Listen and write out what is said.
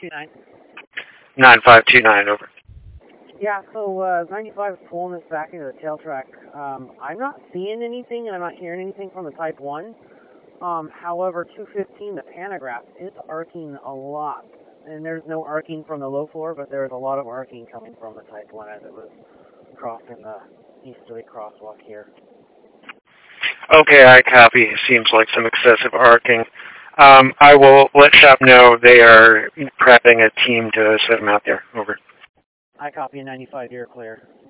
9529. 9529, over. Yeah, so 95 is pulling us back into the tail track. I'm not seeing anything and I'm not hearing anything from the Type 1. However, 215, the pantograph, it's arcing a lot. And there's no arcing from the low floor, but there's a lot of arcing coming from the Type 1 as it was crossing the easterly crosswalk here. Okay, I copy. Seems like some excessive arcing. I will let Shop know they are prepping a team to set them out there. Over. I copy a 95, you're clear.